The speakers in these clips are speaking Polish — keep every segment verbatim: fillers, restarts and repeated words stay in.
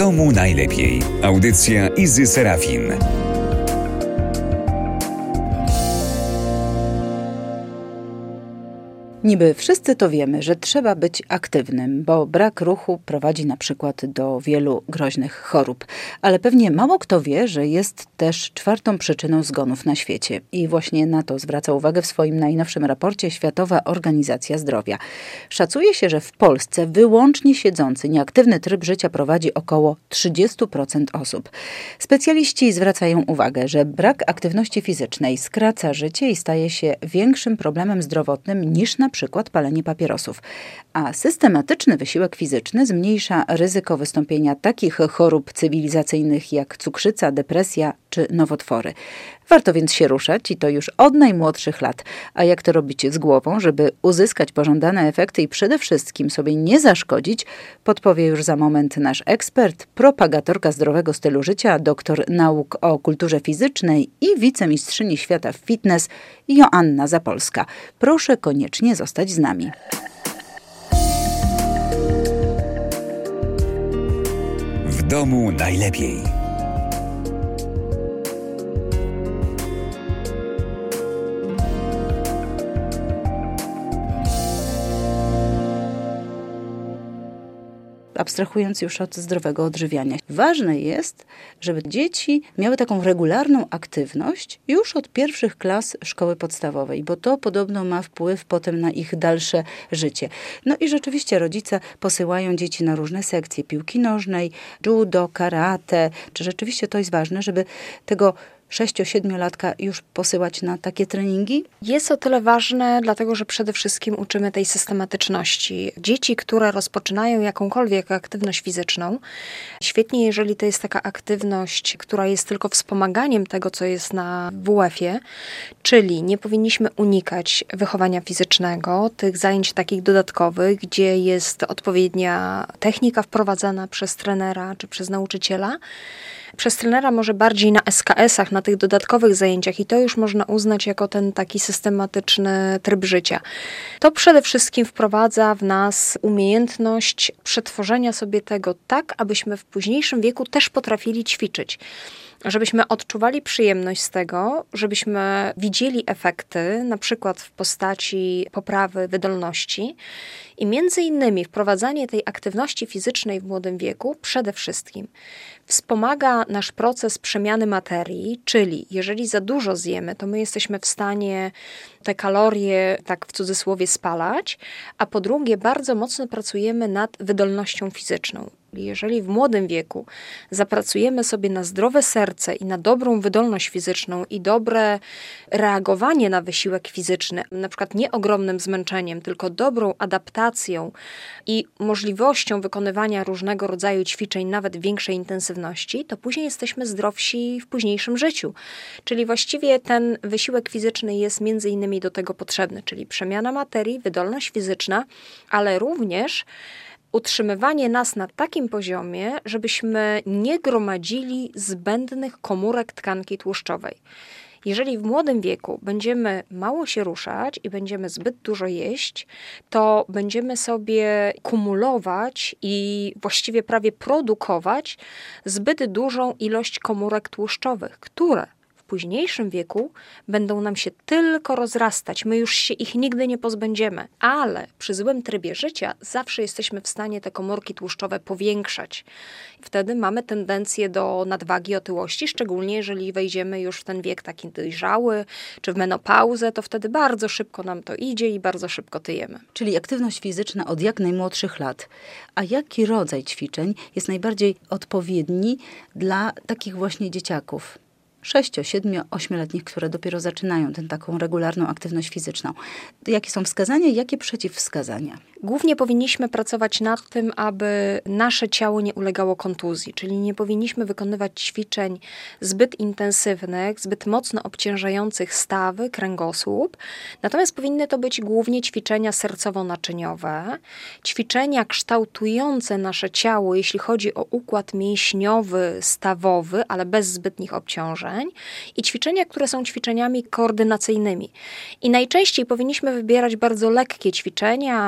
domu najlepiej. Audycja Izy Serafin. Niby wszyscy to wiemy, że trzeba być aktywnym, bo brak ruchu prowadzi na przykład do wielu groźnych chorób. Ale pewnie mało kto wie, że jest też czwartą przyczyną zgonów na świecie. I właśnie na to zwraca uwagę w swoim najnowszym raporcie Światowa Organizacja Zdrowia. Szacuje się, że w Polsce wyłącznie siedzący, nieaktywny tryb życia prowadzi około trzydzieści procent osób. Specjaliści zwracają uwagę, że brak aktywności fizycznej skraca życie i staje się większym problemem zdrowotnym niż na przykład palenie papierosów. A systematyczny wysiłek fizyczny zmniejsza ryzyko wystąpienia takich chorób cywilizacyjnych jak cukrzyca, depresja czy nowotwory. Warto więc się ruszać i to już od najmłodszych lat. A jak to robić z głową, żeby uzyskać pożądane efekty i przede wszystkim sobie nie zaszkodzić, podpowie już za moment nasz ekspert, propagatorka zdrowego stylu życia, doktor nauk o kulturze fizycznej i wicemistrzyni świata w fitness Joanna Zapolska. Proszę koniecznie zostać z nami. W domu najlepiej. Abstrahując już od zdrowego odżywiania. Ważne jest, żeby dzieci miały taką regularną aktywność już od pierwszych klas szkoły podstawowej, bo to podobno ma wpływ potem na ich dalsze życie. No i rzeczywiście rodzice posyłają dzieci na różne sekcje piłki nożnej, judo, karate. Czy rzeczywiście to jest ważne, żeby tego sześcio-siedmiolatka już posyłać na takie treningi? Jest o tyle ważne, dlatego że przede wszystkim uczymy tej systematyczności. Dzieci, które rozpoczynają jakąkolwiek aktywność fizyczną, świetnie, jeżeli to jest taka aktywność, która jest tylko wspomaganiem tego, co jest na W F-ie, czyli nie powinniśmy unikać wychowania fizycznego, tych zajęć takich dodatkowych, gdzie jest odpowiednia technika wprowadzana przez trenera czy przez nauczyciela. Przez trenera może bardziej na S K S-ach, na tych dodatkowych zajęciach i to już można uznać jako ten taki systematyczny tryb życia. To przede wszystkim wprowadza w nas umiejętność przetworzenia sobie tego tak, abyśmy w późniejszym wieku też potrafili ćwiczyć. Żebyśmy odczuwali przyjemność z tego, żebyśmy widzieli efekty, na przykład w postaci poprawy wydolności i między innymi wprowadzanie tej aktywności fizycznej w młodym wieku przede wszystkim wspomaga nasz proces przemiany materii, czyli jeżeli za dużo zjemy, to my jesteśmy w stanie te kalorie, tak w cudzysłowie, spalać, a po drugie bardzo mocno pracujemy nad wydolnością fizyczną. Jeżeli w młodym wieku zapracujemy sobie na zdrowe serce i na dobrą wydolność fizyczną i dobre reagowanie na wysiłek fizyczny, na przykład nie ogromnym zmęczeniem, tylko dobrą adaptacją i możliwością wykonywania różnego rodzaju ćwiczeń, nawet większej intensywności, to później jesteśmy zdrowsi w późniejszym życiu. Czyli właściwie ten wysiłek fizyczny jest między innymi do tego potrzebny, czyli przemiana materii, wydolność fizyczna, ale również utrzymywanie nas na takim poziomie, żebyśmy nie gromadzili zbędnych komórek tkanki tłuszczowej. Jeżeli w młodym wieku będziemy mało się ruszać i będziemy zbyt dużo jeść, to będziemy sobie kumulować i właściwie prawie produkować zbyt dużą ilość komórek tłuszczowych, które w późniejszym wieku będą nam się tylko rozrastać. My już się ich nigdy nie pozbędziemy, ale przy złym trybie życia zawsze jesteśmy w stanie te komórki tłuszczowe powiększać. Wtedy mamy tendencję do nadwagi, otyłości, szczególnie jeżeli wejdziemy już w ten wiek taki dojrzały, czy w menopauzę, to wtedy bardzo szybko nam to idzie i bardzo szybko tyjemy. Czyli aktywność fizyczna od jak najmłodszych lat. A jaki rodzaj ćwiczeń jest najbardziej odpowiedni dla takich właśnie dzieciaków? sześcio-, siedmiu-, ośmioletnich, które dopiero zaczynają tę taką regularną aktywność fizyczną. Jakie są wskazania i jakie przeciwwskazania? Głównie powinniśmy pracować nad tym, aby nasze ciało nie ulegało kontuzji, czyli nie powinniśmy wykonywać ćwiczeń zbyt intensywnych, zbyt mocno obciążających stawy, kręgosłup. Natomiast powinny to być głównie ćwiczenia sercowo-naczyniowe, ćwiczenia kształtujące nasze ciało, jeśli chodzi o układ mięśniowy, stawowy, ale bez zbytnich obciążeń, i ćwiczenia, które są ćwiczeniami koordynacyjnymi. I najczęściej powinniśmy wybierać bardzo lekkie ćwiczenia w postaci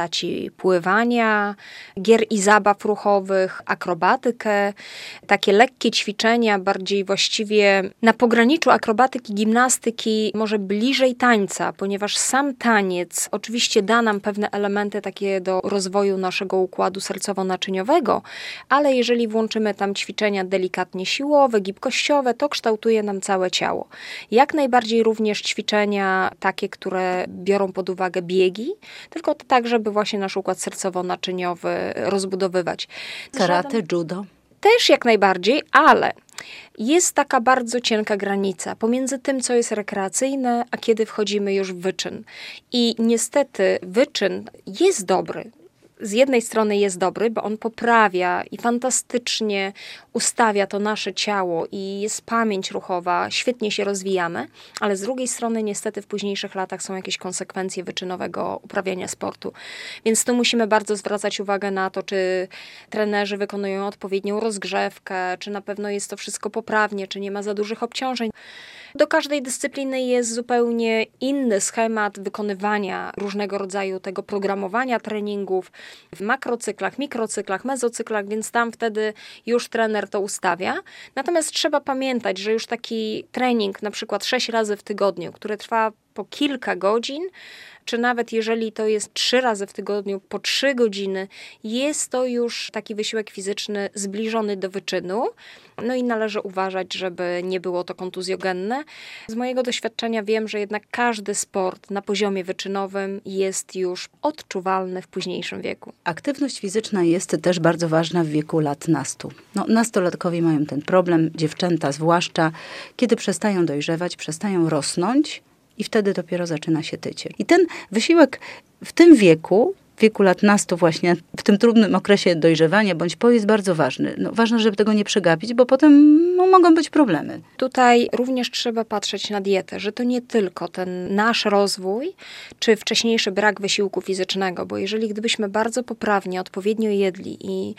postaci pływania, gier i zabaw ruchowych, akrobatykę, takie lekkie ćwiczenia, bardziej właściwie na pograniczu akrobatyki, gimnastyki, może bliżej tańca, ponieważ sam taniec oczywiście da nam pewne elementy takie do rozwoju naszego układu sercowo-naczyniowego, ale jeżeli włączymy tam ćwiczenia delikatnie siłowe, gibkościowe, to kształtuje nam całe ciało. Jak najbardziej również ćwiczenia takie, które biorą pod uwagę biegi, tylko tak, żeby właśnie nasz układ sercowo-naczyniowy rozbudowywać. Karate, judo. Też jak najbardziej, ale jest taka bardzo cienka granica pomiędzy tym, co jest rekreacyjne, a kiedy wchodzimy już w wyczyn. I niestety wyczyn jest dobry. Z jednej strony jest dobry, bo on poprawia i fantastycznie ustawia to nasze ciało i jest pamięć ruchowa, świetnie się rozwijamy, ale z drugiej strony niestety w późniejszych latach są jakieś konsekwencje wyczynowego uprawiania sportu. Więc tu musimy bardzo zwracać uwagę na to, czy trenerzy wykonują odpowiednią rozgrzewkę, czy na pewno jest to wszystko poprawnie, czy nie ma za dużych obciążeń. Do każdej dyscypliny jest zupełnie inny schemat wykonywania różnego rodzaju tego programowania treningów w makrocyklach, mikrocyklach, mezocyklach, więc tam wtedy już trener to ustawia. Natomiast trzeba pamiętać, że już taki trening na przykład sześć razy w tygodniu, który trwa po kilka godzin, czy nawet jeżeli to jest trzy razy w tygodniu po trzy godziny, jest to już taki wysiłek fizyczny zbliżony do wyczynu. No i należy uważać, żeby nie było to kontuzjogenne. Z mojego doświadczenia wiem, że jednak każdy sport na poziomie wyczynowym jest już odczuwalny w późniejszym wieku. Aktywność fizyczna jest też bardzo ważna w wieku lat nastu. No, nastolatkowie mają ten problem, dziewczęta zwłaszcza, kiedy przestają dojrzewać, przestają rosnąć, i wtedy dopiero zaczyna się tycie. I ten wysiłek w tym wieku, w wieku lat nastu właśnie, w tym trudnym okresie dojrzewania bądź po jest bardzo ważny. No, ważne, żeby tego nie przegapić, bo potem no, mogą być problemy. Tutaj również trzeba patrzeć na dietę, że to nie tylko ten nasz rozwój, czy wcześniejszy brak wysiłku fizycznego, bo jeżeli gdybyśmy bardzo poprawnie, odpowiednio jedli i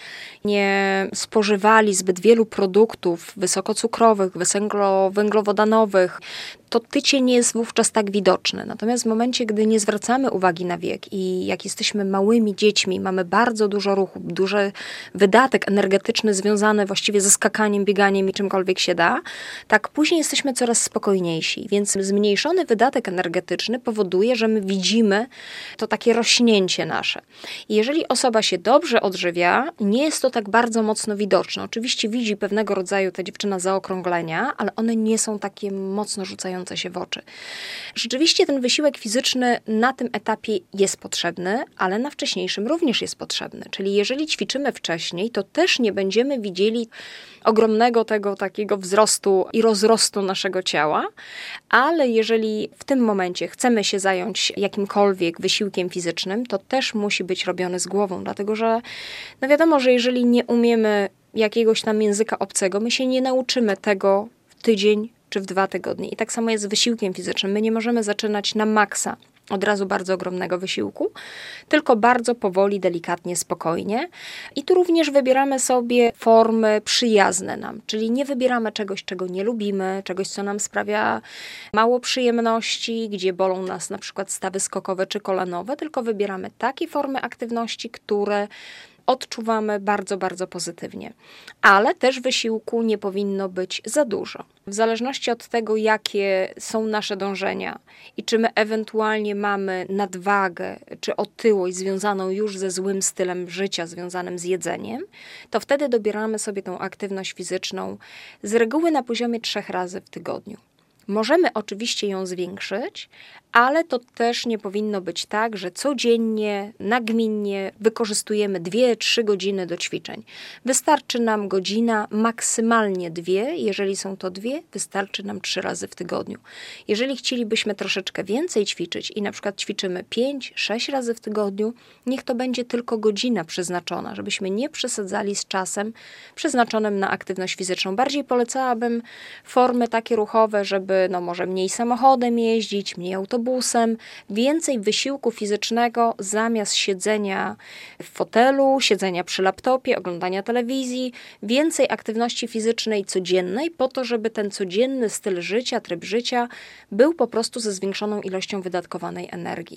nie spożywali zbyt wielu produktów wysokocukrowych, wysokowęglowodanowych, to tycie nie jest wówczas tak widoczne. Natomiast w momencie, gdy nie zwracamy uwagi na wiek i jak jesteśmy małymi dziećmi, mamy bardzo dużo ruchu, duży wydatek energetyczny związany właściwie ze skakaniem, bieganiem i czymkolwiek się da, tak później jesteśmy coraz spokojniejsi. Więc zmniejszony wydatek energetyczny powoduje, że my widzimy to takie rośnięcie nasze. I jeżeli osoba się dobrze odżywia, nie jest to tak bardzo mocno widoczne. Oczywiście widzi pewnego rodzaju ta dziewczyna zaokrąglenia, ale one nie są takie mocno rzucające się w oczy. Rzeczywiście ten wysiłek fizyczny na tym etapie jest potrzebny, ale na wcześniejszym również jest potrzebny. Czyli jeżeli ćwiczymy wcześniej, to też nie będziemy widzieli ogromnego tego takiego wzrostu i rozrostu naszego ciała, ale jeżeli w tym momencie chcemy się zająć jakimkolwiek wysiłkiem fizycznym, to też musi być robiony z głową, dlatego że no wiadomo, że jeżeli nie umiemy jakiegoś tam języka obcego, my się nie nauczymy tego w tydzień czy w dwa tygodnie. I tak samo jest z wysiłkiem fizycznym. My nie możemy zaczynać na maksa od razu bardzo ogromnego wysiłku, tylko bardzo powoli, delikatnie, spokojnie. I tu również wybieramy sobie formy przyjazne nam, czyli nie wybieramy czegoś, czego nie lubimy, czegoś, co nam sprawia mało przyjemności, gdzie bolą nas na przykład stawy skokowe czy kolanowe, tylko wybieramy takie formy aktywności, które odczuwamy bardzo, bardzo pozytywnie. Ale też wysiłku nie powinno być za dużo. W zależności od tego, jakie są nasze dążenia i czy my ewentualnie mamy nadwagę czy otyłość związaną już ze złym stylem życia, związanym z jedzeniem, to wtedy dobieramy sobie tą aktywność fizyczną z reguły na poziomie trzech razy w tygodniu. Możemy oczywiście ją zwiększyć, ale to też nie powinno być tak, że codziennie, nagminnie wykorzystujemy dwie trzy godziny do ćwiczeń. Wystarczy nam godzina, maksymalnie dwie. Jeżeli są to dwie, wystarczy nam trzy razy w tygodniu. Jeżeli chcielibyśmy troszeczkę więcej ćwiczyć i na przykład ćwiczymy pięć sześć razy w tygodniu, niech to będzie tylko godzina przeznaczona, żebyśmy nie przesadzali z czasem przeznaczonym na aktywność fizyczną. Bardziej polecałabym formy takie ruchowe, żeby no może mniej samochodem jeździć, mniej autobusem, więcej wysiłku fizycznego zamiast siedzenia w fotelu, siedzenia przy laptopie, oglądania telewizji, więcej aktywności fizycznej codziennej po to, żeby ten codzienny styl życia, tryb życia był po prostu ze zwiększoną ilością wydatkowanej energii.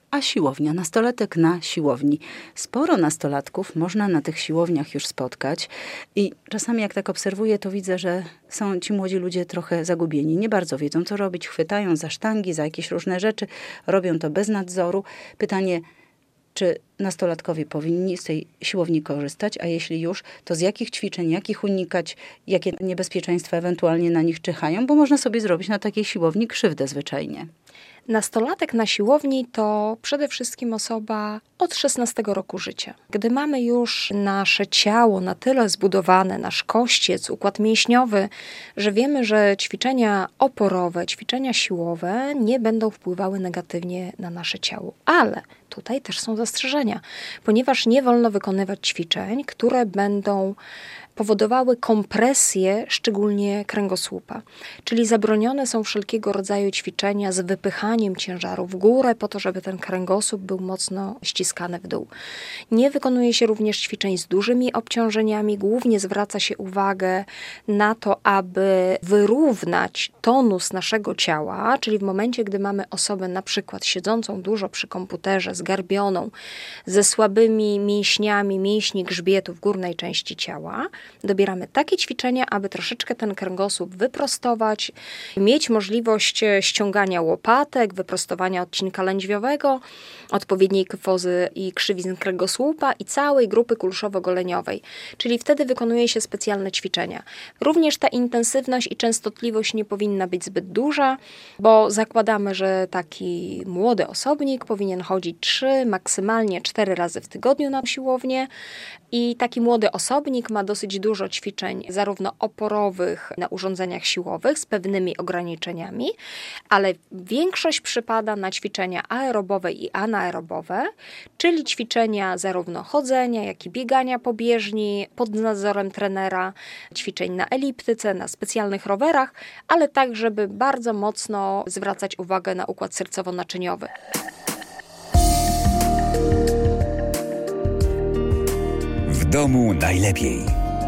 A siłownia, nastolatek na siłowni. Sporo nastolatków można na tych siłowniach już spotkać i czasami jak tak obserwuję, to widzę, że są ci młodzi ludzie trochę zagubieni. Nie bardzo wiedzą, co robić, chwytają za sztangi, za jakieś różne rzeczy, robią to bez nadzoru. Pytanie, czy nastolatkowie powinni z tej siłowni korzystać, a jeśli już, to z jakich ćwiczeń, jakich unikać, jakie niebezpieczeństwa ewentualnie na nich czyhają, bo można sobie zrobić na takiej siłowni krzywdę zwyczajnie. Nastolatek na siłowni to przede wszystkim osoba od szesnastego roku życia. Gdy mamy już nasze ciało na tyle zbudowane, nasz kościec, układ mięśniowy, że wiemy, że ćwiczenia oporowe, ćwiczenia siłowe nie będą wpływały negatywnie na nasze ciało. Ale tutaj też są zastrzeżenia, ponieważ nie wolno wykonywać ćwiczeń, które będą powodowały kompresję, szczególnie kręgosłupa. Czyli zabronione są wszelkiego rodzaju ćwiczenia z wypychaniem ciężaru w górę, po to, żeby ten kręgosłup był mocno ściskany w dół. Nie wykonuje się również ćwiczeń z dużymi obciążeniami. Głównie zwraca się uwagę na to, aby wyrównać tonus naszego ciała, czyli w momencie, gdy mamy osobę na przykład siedzącą dużo przy komputerze, zgarbioną, ze słabymi mięśniami, mięśni grzbietu w górnej części ciała, dobieramy takie ćwiczenia, aby troszeczkę ten kręgosłup wyprostować, mieć możliwość ściągania łopatek, wyprostowania odcinka lędźwiowego, odpowiedniej kyfozy i krzywizn kręgosłupa i całej grupy kulszowo-goleniowej. Czyli wtedy wykonuje się specjalne ćwiczenia. Również ta intensywność i częstotliwość nie powinna być zbyt duża, bo zakładamy, że taki młody osobnik powinien chodzić trzy, maksymalnie cztery razy w tygodniu na siłownię i taki młody osobnik ma dosyć dużo ćwiczeń zarówno oporowych na urządzeniach siłowych z pewnymi ograniczeniami, ale większość przypada na ćwiczenia aerobowe i anaerobowe, czyli ćwiczenia zarówno chodzenia, jak i biegania po bieżni pod nadzorem trenera, ćwiczeń na eliptyce, na specjalnych rowerach, ale tak, żeby bardzo mocno zwracać uwagę na układ sercowo-naczyniowy. W domu najlepiej.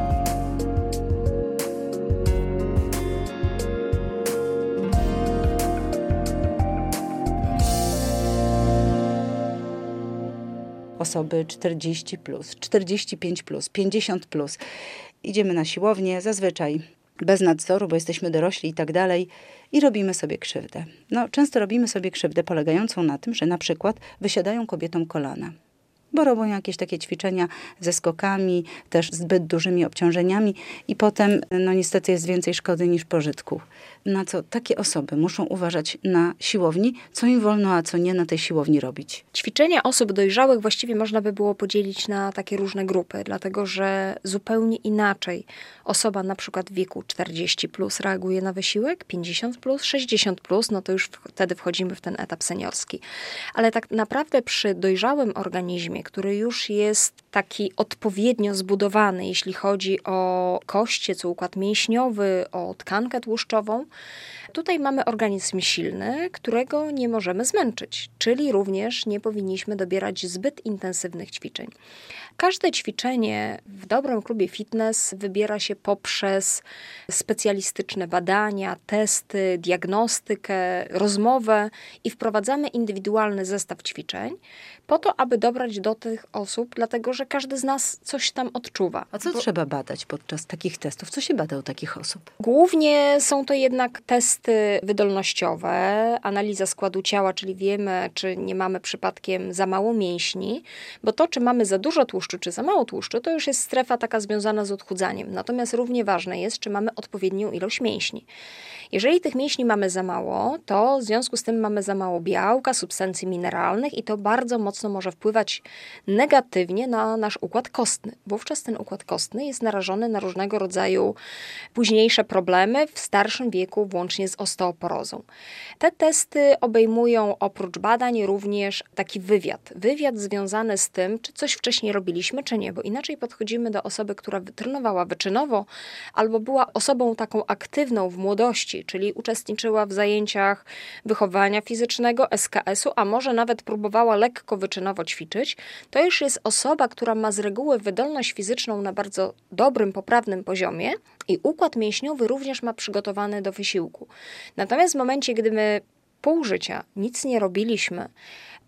Osoby czterdzieści plus, czterdzieści pięć plus, pięćdziesiąt plus. Idziemy na siłownię, zazwyczaj bez nadzoru, bo jesteśmy dorośli i tak dalej i robimy sobie krzywdę. No, często robimy sobie krzywdę polegającą na tym, że na przykład wysiadają kobietom kolana, bo robią jakieś takie ćwiczenia ze skokami, też zbyt dużymi obciążeniami i potem, no niestety jest więcej szkody niż pożytku. Na co takie osoby muszą uważać na siłowni, co im wolno, a co nie na tej siłowni robić. Ćwiczenia osób dojrzałych właściwie można by było podzielić na takie różne grupy, dlatego że zupełnie inaczej osoba na przykład w wieku czterdzieści plus reaguje na wysiłek, pięćdziesiąt plus, sześćdziesiąt plus, no to już wtedy wchodzimy w ten etap seniorski. Ale tak naprawdę przy dojrzałym organizmie, który już jest taki odpowiednio zbudowany, jeśli chodzi o kościec, o układ mięśniowy, o tkankę tłuszczową, tutaj mamy organizm silny, którego nie możemy zmęczyć, czyli również nie powinniśmy dobierać zbyt intensywnych ćwiczeń. Każde ćwiczenie w dobrym klubie fitness wybiera się poprzez specjalistyczne badania, testy, diagnostykę, rozmowę i wprowadzamy indywidualny zestaw ćwiczeń po to, aby dobrać do tych osób, dlatego że każdy z nas coś tam odczuwa. A co Bo... trzeba badać podczas takich testów? Co się bada u takich osób? Głównie są to jednak testy wydolnościowe, analiza składu ciała, czyli wiemy, czy nie mamy przypadkiem za mało mięśni, bo to, czy mamy za dużo tłuszczu, czy za mało tłuszczu, to już jest strefa taka związana z odchudzaniem. Natomiast równie ważne jest, czy mamy odpowiednią ilość mięśni. Jeżeli tych mięśni mamy za mało, to w związku z tym mamy za mało białka, substancji mineralnych i to bardzo mocno może wpływać negatywnie na nasz układ kostny. Wówczas ten układ kostny jest narażony na różnego rodzaju późniejsze problemy w starszym wieku, włącznie z osteoporozą. Te testy obejmują oprócz badań również taki wywiad. Wywiad związany z tym, czy coś wcześniej robiliśmy, czy nie, bo inaczej podchodzimy do osoby, która trenowała wyczynowo albo była osobą taką aktywną w młodości, czyli uczestniczyła w zajęciach wychowania fizycznego, S K S-u, a może nawet próbowała lekko wyczynowo ćwiczyć, to już jest osoba, która ma z reguły wydolność fizyczną na bardzo dobrym, poprawnym poziomie i układ mięśniowy również ma przygotowany do wysiłku. Natomiast w momencie, gdy my pół życia nic nie robiliśmy,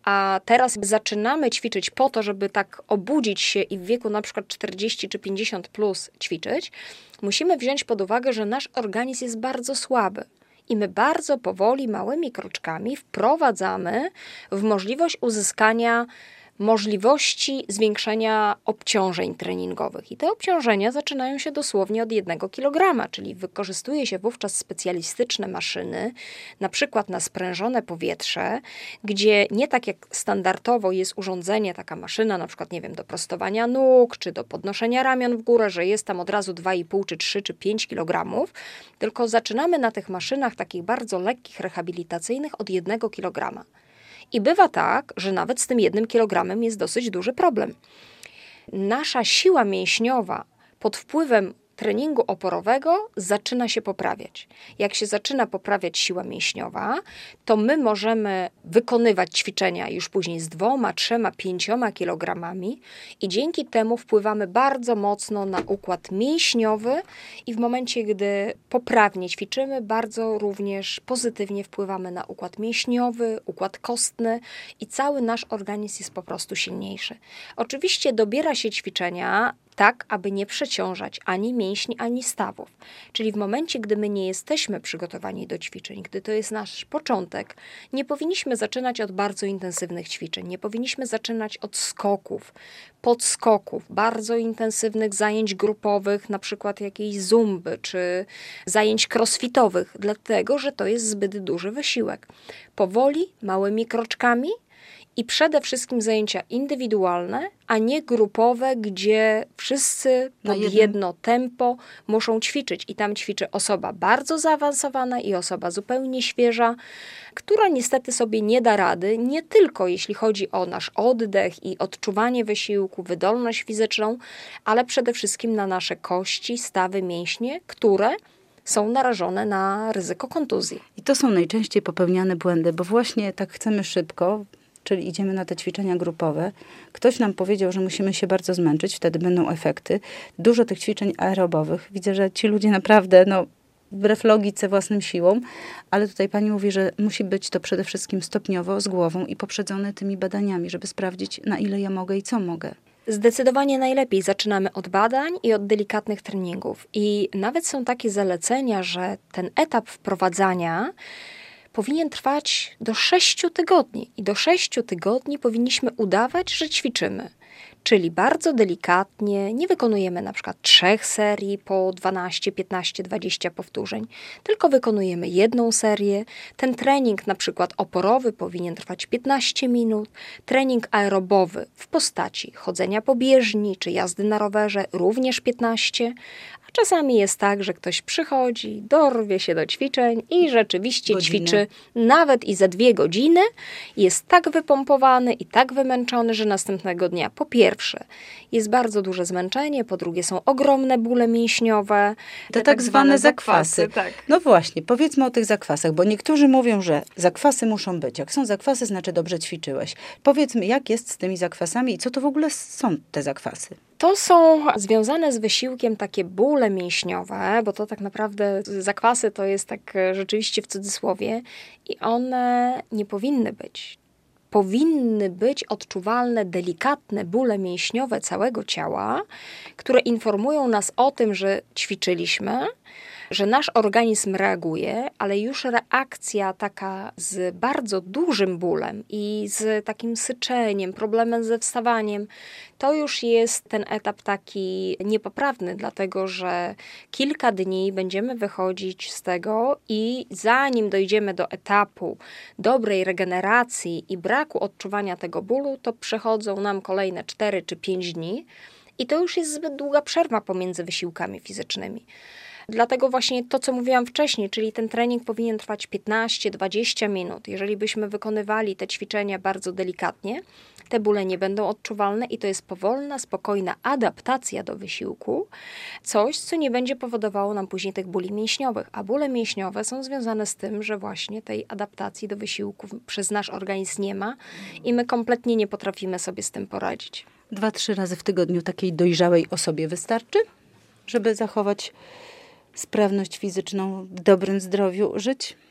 a teraz zaczynamy ćwiczyć po to, żeby tak obudzić się i w wieku na przykład czterdzieści czy pięćdziesiąt plus ćwiczyć, musimy wziąć pod uwagę, że nasz organizm jest bardzo słaby. I my bardzo powoli, małymi kroczkami wprowadzamy w możliwość uzyskania możliwości zwiększenia obciążeń treningowych. I te obciążenia zaczynają się dosłownie od jednego kilograma, czyli wykorzystuje się wówczas specjalistyczne maszyny, na przykład na sprężone powietrze, gdzie nie tak jak standardowo jest urządzenie, taka maszyna, na przykład, nie wiem, do prostowania nóg, czy do podnoszenia ramion w górę, że jest tam od razu dwa i pół, czy trzy, czy pięć kilogramów, tylko zaczynamy na tych maszynach takich bardzo lekkich, rehabilitacyjnych od jednego kilograma. I bywa tak, że nawet z tym jednym kilogramem jest dosyć duży problem. Nasza siła mięśniowa pod wpływem treningu oporowego zaczyna się poprawiać. Jak się zaczyna poprawiać siła mięśniowa, to my możemy wykonywać ćwiczenia już później z dwoma, trzema, pięcioma kilogramami i dzięki temu wpływamy bardzo mocno na układ mięśniowy i w momencie, gdy poprawnie ćwiczymy, bardzo również pozytywnie wpływamy na układ mięśniowy, układ kostny i cały nasz organizm jest po prostu silniejszy. Oczywiście dobiera się ćwiczenia tak, aby nie przeciążać ani mięśni, ani stawów. Czyli w momencie, gdy my nie jesteśmy przygotowani do ćwiczeń, gdy to jest nasz początek, nie powinniśmy zaczynać od bardzo intensywnych ćwiczeń, nie powinniśmy zaczynać od skoków, podskoków, bardzo intensywnych zajęć grupowych, na przykład jakiejś zumby, czy zajęć crossfitowych, dlatego, że to jest zbyt duży wysiłek. Powoli, małymi kroczkami, i przede wszystkim zajęcia indywidualne, a nie grupowe, gdzie wszyscy pod jednym... jedno tempo muszą ćwiczyć. I tam ćwiczy osoba bardzo zaawansowana i osoba zupełnie świeża, która niestety sobie nie da rady, nie tylko jeśli chodzi o nasz oddech i odczuwanie wysiłku, wydolność fizyczną, ale przede wszystkim na nasze kości, stawy, mięśnie, które są narażone na ryzyko kontuzji. I to są najczęściej popełniane błędy, bo właśnie tak chcemy szybko, czyli idziemy na te ćwiczenia grupowe. Ktoś nam powiedział, że musimy się bardzo zmęczyć, wtedy będą efekty. Dużo tych ćwiczeń aerobowych. Widzę, że ci ludzie naprawdę, no, wbrew logice, własnym siłom, ale tutaj pani mówi, że musi być to przede wszystkim stopniowo, z głową i poprzedzone tymi badaniami, żeby sprawdzić, na ile ja mogę i co mogę. Zdecydowanie najlepiej zaczynamy od badań i od delikatnych treningów. I nawet są takie zalecenia, że ten etap wprowadzania powinien trwać do sześciu tygodni. I do sześciu tygodni powinniśmy udawać, że ćwiczymy. Czyli bardzo delikatnie, nie wykonujemy na przykład trzech serii po dwanaście, piętnaście, dwadzieścia powtórzeń, tylko wykonujemy jedną serię. Ten trening na przykład oporowy powinien trwać piętnaście minut, trening aerobowy w postaci chodzenia po bieżni czy jazdy na rowerze również piętnaście. Czasami jest tak, że ktoś przychodzi, dorwie się do ćwiczeń i rzeczywiście Godzinę. ćwiczy nawet i za dwie godziny. Jest tak wypompowany i tak wymęczony, że następnego dnia po pierwsze jest bardzo duże zmęczenie, po drugie są ogromne bóle mięśniowe. Te, te tak, tak zwane zakwasy. zakwasy. Tak. No właśnie, powiedzmy o tych zakwasach, bo niektórzy mówią, że zakwasy muszą być. Jak są zakwasy, znaczy dobrze ćwiczyłeś. Powiedzmy, jak jest z tymi zakwasami i co to w ogóle są te zakwasy? To są związane z wysiłkiem takie bóle mięśniowe, bo to tak naprawdę zakwasy to jest tak rzeczywiście w cudzysłowie i one nie powinny być. Powinny być odczuwalne, delikatne bóle mięśniowe całego ciała, które informują nas o tym, że ćwiczyliśmy, że nasz organizm reaguje, ale już reakcja taka z bardzo dużym bólem i z takim syczeniem, problemem ze wstawaniem, to już jest ten etap taki niepoprawny, dlatego że kilka dni będziemy wychodzić z tego i zanim dojdziemy do etapu dobrej regeneracji i braku odczuwania tego bólu, to przechodzą nam kolejne cztery czy pięć dni i to już jest zbyt długa przerwa pomiędzy wysiłkami fizycznymi. Dlatego właśnie to, co mówiłam wcześniej, czyli ten trening powinien trwać piętnaście do dwudziestu minut. Jeżeli byśmy wykonywali te ćwiczenia bardzo delikatnie, te bóle nie będą odczuwalne i to jest powolna, spokojna adaptacja do wysiłku, coś, co nie będzie powodowało nam później tych bóli mięśniowych. A bóle mięśniowe są związane z tym, że właśnie tej adaptacji do wysiłku przez nasz organizm nie ma i my kompletnie nie potrafimy sobie z tym poradzić. Dwa, trzy razy w tygodniu takiej dojrzałej osobie wystarczy, żeby zachować sprawność fizyczną, w dobrym zdrowiu żyć?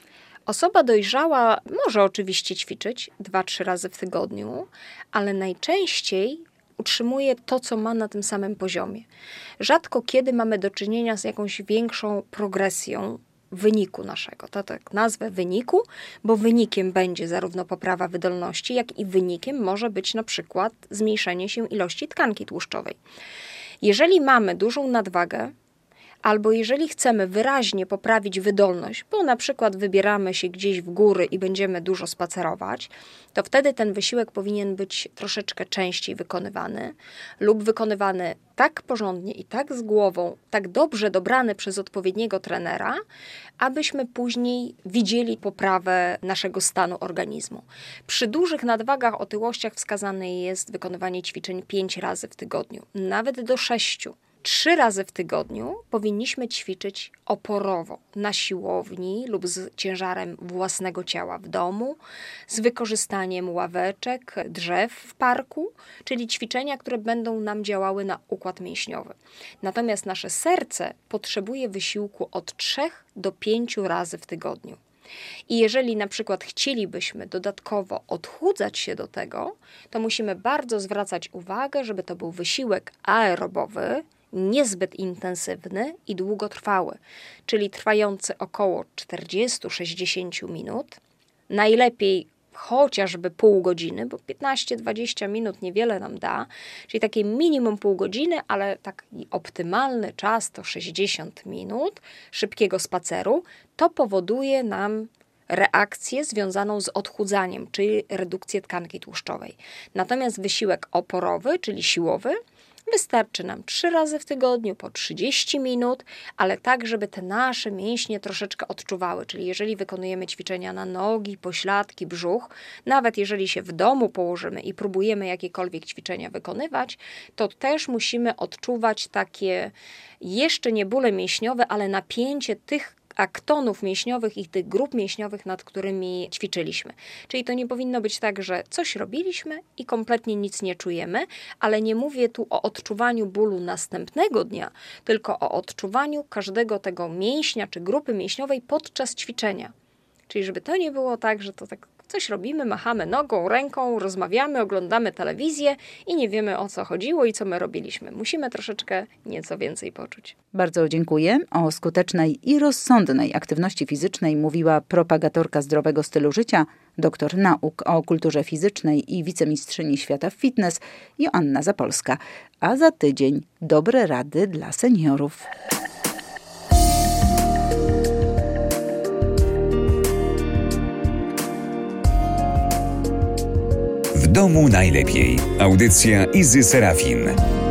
Osoba dojrzała może oczywiście ćwiczyć dwa trzy razy w tygodniu, ale najczęściej utrzymuje to, co ma na tym samym poziomie. Rzadko kiedy mamy do czynienia z jakąś większą progresją wyniku naszego. To tak nazwę wyniku, bo wynikiem będzie zarówno poprawa wydolności, jak i wynikiem może być na przykład zmniejszenie się ilości tkanki tłuszczowej. Jeżeli mamy dużą nadwagę, albo jeżeli chcemy wyraźnie poprawić wydolność, bo na przykład wybieramy się gdzieś w góry i będziemy dużo spacerować, to wtedy ten wysiłek powinien być troszeczkę częściej wykonywany lub wykonywany tak porządnie i tak z głową, tak dobrze dobrany przez odpowiedniego trenera, abyśmy później widzieli poprawę naszego stanu organizmu. Przy dużych nadwagach, otyłościach wskazane jest wykonywanie ćwiczeń pięć razy w tygodniu, nawet do sześciu. Trzy razy w tygodniu powinniśmy ćwiczyć oporowo na siłowni lub z ciężarem własnego ciała w domu, z wykorzystaniem ławeczek, drzew w parku, czyli ćwiczenia, które będą nam działały na układ mięśniowy. Natomiast nasze serce potrzebuje wysiłku od trzech do pięciu razy w tygodniu. I jeżeli na przykład chcielibyśmy dodatkowo odchudzać się do tego, to musimy bardzo zwracać uwagę, żeby to był wysiłek aerobowy, niezbyt intensywny i długotrwały, czyli trwający około czterdzieści do sześćdziesięciu minut, najlepiej chociażby pół godziny, bo piętnaście do dwudziestu minut niewiele nam da, czyli takie minimum pół godziny, ale taki optymalny czas to sześćdziesiąt minut szybkiego spaceru. To powoduje nam reakcję związaną z odchudzaniem, czyli redukcję tkanki tłuszczowej. Natomiast wysiłek oporowy, czyli siłowy, wystarczy nam trzy razy w tygodniu po trzydzieści minut, ale tak, żeby te nasze mięśnie troszeczkę odczuwały. Czyli jeżeli wykonujemy ćwiczenia na nogi, pośladki, brzuch, nawet jeżeli się w domu położymy i próbujemy jakiekolwiek ćwiczenia wykonywać, to też musimy odczuwać takie jeszcze nie bóle mięśniowe, ale napięcie tych aktonów mięśniowych i tych grup mięśniowych, nad którymi ćwiczyliśmy. Czyli to nie powinno być tak, że coś robiliśmy i kompletnie nic nie czujemy, ale nie mówię tu o odczuwaniu bólu następnego dnia, tylko o odczuwaniu każdego tego mięśnia czy grupy mięśniowej podczas ćwiczenia. Czyli żeby to nie było tak, że to tak coś robimy, machamy nogą, ręką, rozmawiamy, oglądamy telewizję i nie wiemy, o co chodziło i co my robiliśmy. Musimy troszeczkę nieco więcej poczuć. Bardzo dziękuję. O skutecznej i rozsądnej aktywności fizycznej mówiła propagatorka zdrowego stylu życia, doktor nauk o kulturze fizycznej i wicemistrzyni świata w fitness Joanna Zapolska. A za tydzień dobre rady dla seniorów. W domu najlepiej. Audycja Izy Serafin.